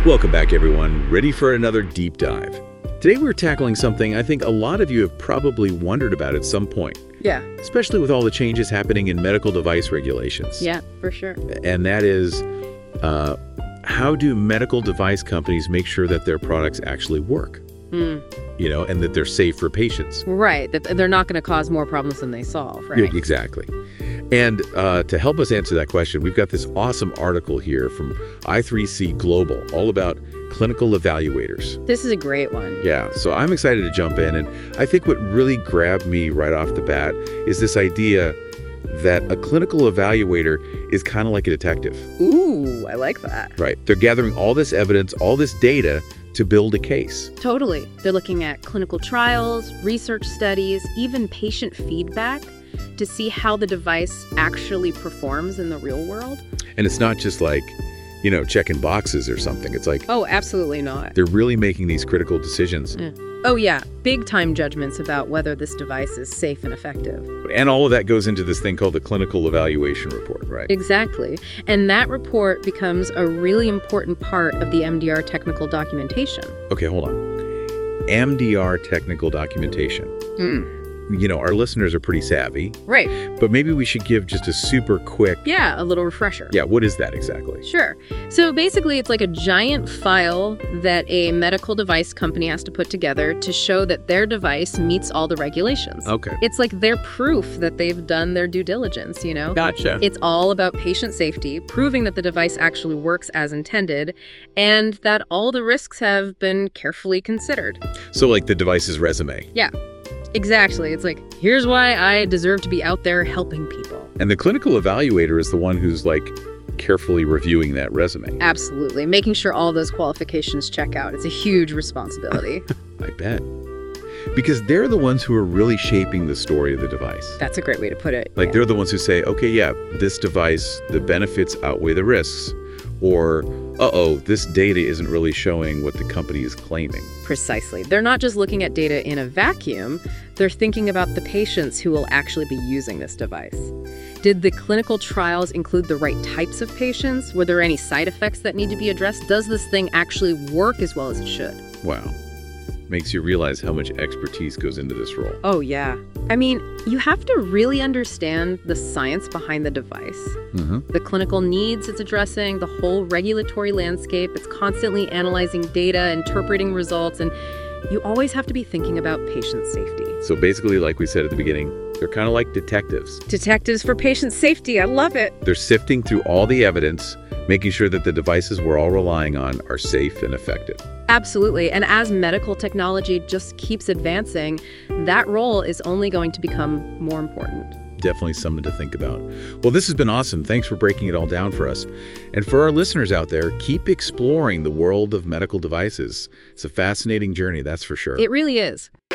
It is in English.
Welcome back, everyone. Ready for another deep dive. Today we're tackling something I think a lot of you have probably wondered about at some point, Yeah, especially with all the changes happening in medical device regulations. yeah, for sure. And that is, how do medical device companies make sure that their products actually work? And that they're safe for patients. Right, that they're not going to cause more problems than they solve, right? Yeah, exactly. And to help us answer that question, we've got this awesome article here from i3C Global, all about clinical evaluators. This is a great one. Yeah, so I'm excited to jump in, and I think what really grabbed me right off the bat is this idea that a clinical evaluator is kind of like a detective. Ooh, I like that. Right. They're gathering all this evidence, all this data to build a case. Totally. They're looking at clinical trials, research studies, even patient feedback to see how the device actually performs in the real world. And it's not just like, checking boxes or something. It's like Oh, absolutely not. they're really making these critical decisions. Oh, yeah. Big time judgments about whether this device is safe and effective. And all of that goes into this thing called the clinical evaluation report, right? Exactly. And that report becomes a really important part of the MDR technical documentation. Okay, hold on. MDR technical documentation. Our listeners are pretty savvy, Right. but maybe we should give just a super quick, Yeah, a little refresher. yeah, what is that exactly? Sure. So basically, it's like a giant file that a medical device company has to put together to show that their device meets all the regulations. Okay. It's like their proof that they've done their due diligence, Gotcha. It's all about patient safety, proving that the device actually works as intended, and that all the risks have been carefully considered. So like the device's resume. Yeah, exactly. It's like, here's why I deserve to be out there helping people. And the clinical evaluator is the one who's like carefully reviewing that resume. Absolutely. Making sure all those qualifications check out. It's a huge responsibility. I bet. Because they're the ones who are really shaping the story of the device. That's a great way to put it. Like yeah. they're the ones who say, okay, yeah, this device, the benefits outweigh the risks. Or, this data isn't really showing what the company is claiming. Precisely. They're not just looking at data in a vacuum. They're thinking about the patients who will actually be using this device. Did the clinical trials include the right types of patients? Were there any side effects that need to be addressed? Does this thing actually work as well as it should? Wow. Makes you realize how much expertise goes into this role. Oh, yeah. I mean, you have to really understand the science behind the device. The clinical needs it's addressing, the whole regulatory landscape. It's constantly analyzing data, interpreting results, and you always have to be thinking about patient safety. So basically, like we said at the beginning, they're kind of like detectives. Detectives for patient safety. I love it. They're sifting through all the evidence, making sure that the devices we're all relying on are safe and effective. Absolutely. And as medical technology just keeps advancing, that role is only going to become more important. Definitely something to think about. Well, this has been awesome. Thanks for breaking it all down for us. And for our listeners out there, keep exploring the world of medical devices. It's a fascinating journey, that's for sure. It really is.